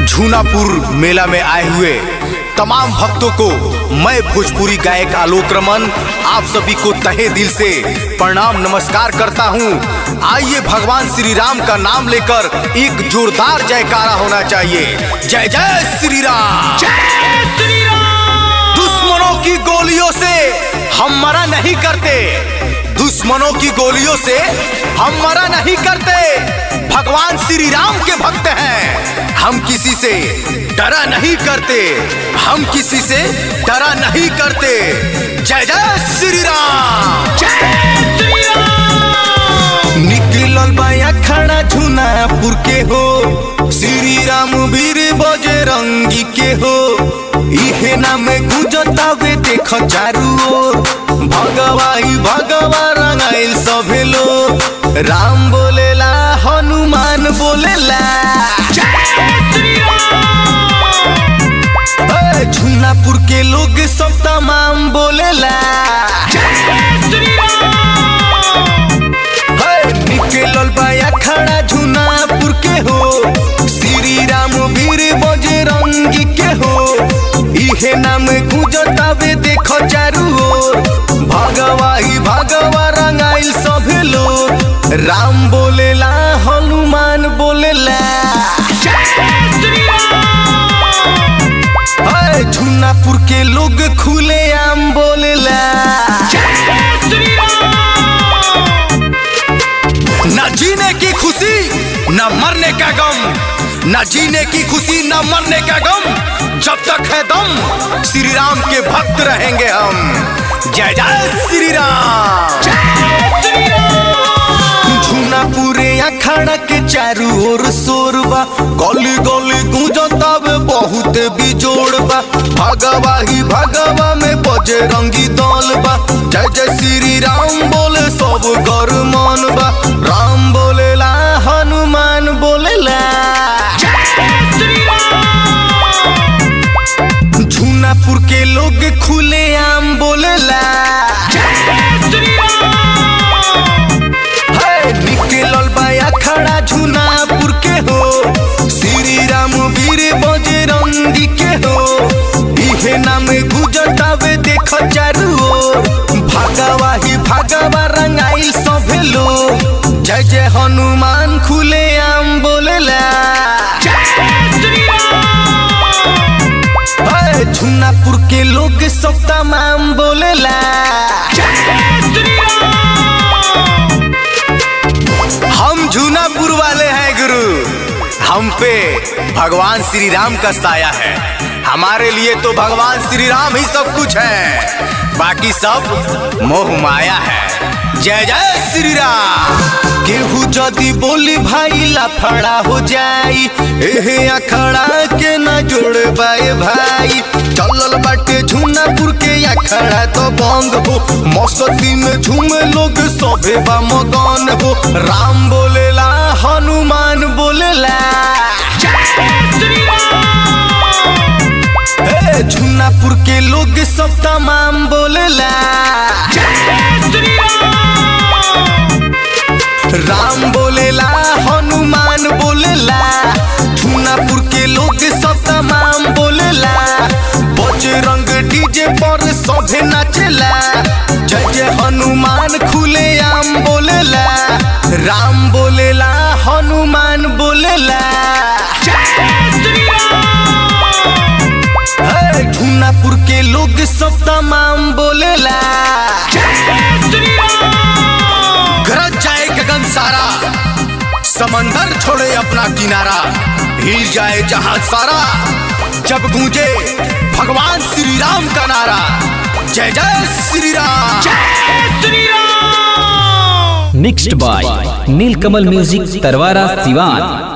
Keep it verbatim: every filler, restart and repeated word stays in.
झूनापुर मेला में आए हुए तमाम भक्तों को मैं भोजपुरी गायक आलोक रमन आप सभी को तहे दिल से प्रणाम नमस्कार करता हूं। आइए भगवान श्री राम का नाम लेकर एक जोरदार जयकारा होना चाहिए। जय जय श्री राम, जय श्री राम। दुश्मनों की गोलियों से हम मरा नहीं करते, दुश्मनों की गोलियों से हम मरा नहीं करते। भगवान श्री राम के भक्त हैं, हम किसी से डरा नहीं करते, हम किसी से डरा नहीं करते। जय जय श्री राम, जय श्री राम। निकलल बाया खड़ा झूनापुर के हो, श्री राम वीर बजरंगी के हो। इहे नाम गुजतावे देख चारू ओर, भगवाई भगवा रंगाइल सभे लोग। राम बोलेला हनुमान बोलेला, जय श्री राम। झूनापुर के लोग सब तमाम बोलेला, जय श्री राम। निकलल बाया खड़ा झूनापुर के हो, श्री राम वीर बजरंगी के हो। इहे नाम गुजतावे देखो चारू ओर, भगवाई भगवा रंगाइल सभे लोग। राम बोलेला हनुमान बोलेला, जय श्री राम। झूनापुर के लोग खुले आम बोलेला, जय श्री राम। न जीने की खुशी न मरने का गम, न जीने की खुशी न मरने का गम। जब तक है दम श्री राम के भक्त रहेंगे हम। जय जय श्री राम, जय श्री राम। झूनापुरे अखाड़ा के चारू ओर शोरबा, गली गली गूंजतावे बहुत बिजोड़बा। भगवा ही भगवा में बजरंगी दल बा, जय जय श्री राम बोले सब कर मन बा। राम बोलेला हनुमान बोलेला, जय श्री राम। झूनापुर के लोग खुले आम बोलेला, जय श्री राम। निकलल बाया खड़ा झूनापुर के हो, श्री राम वीर बजरंगी के हो। इहे नाम गुजतावे देख चारू ओर, भगवा ही भगवा रंगाइल सभे लोग। जय जय हनुमान खुले आम बोलेला, जय श्री राम। झूनापुर के लोग सब तमाम बोलेला, जय श्री राम। हम झूनापुर वाले हैं गुरु, हम पे भगवान श्री राम का साया है। हमारे लिए तो भगवान श्री राम ही सब कुछ है, बाकी सब मोह माया है। जय जय श्री राम। केहू जदी बोली भाई लाफड़ा हो जाई, एहे अखाड़ा के न जोड़ बाए भाई। चलल बाटे झूनापुर के अखाड़ा तो बंद हो, मस्ती में झूमे लोग सभे बा मगन हो। राम बोलेला हनुमान बोलेला, जय श्री राम। झूनापुर के लोग सब तमाम बोलेला, जय श्री राम। राम बोलेला हनुमान बोलेला, झूनापुर के लोग सब तमाम बोलेला। बजरंग डीजे पर सभे नाचेला, जय जय हनुमान खुले आम बोलेला। राम बोलेला हनुमान बोलेला, जय श्री राम। झूनापुर के लोग सब तमाम बोलेला, जय श्री राम। गरज जाए गगन सारा, समंदर छोड़े अपना किनारा। हिल जाए जहाज सारा, जब गूंजे भगवान श्री राम का नारा। जय जय श्री राम, जय Shri Ram. Mixed by Neelkamal music Tarwara Siwan.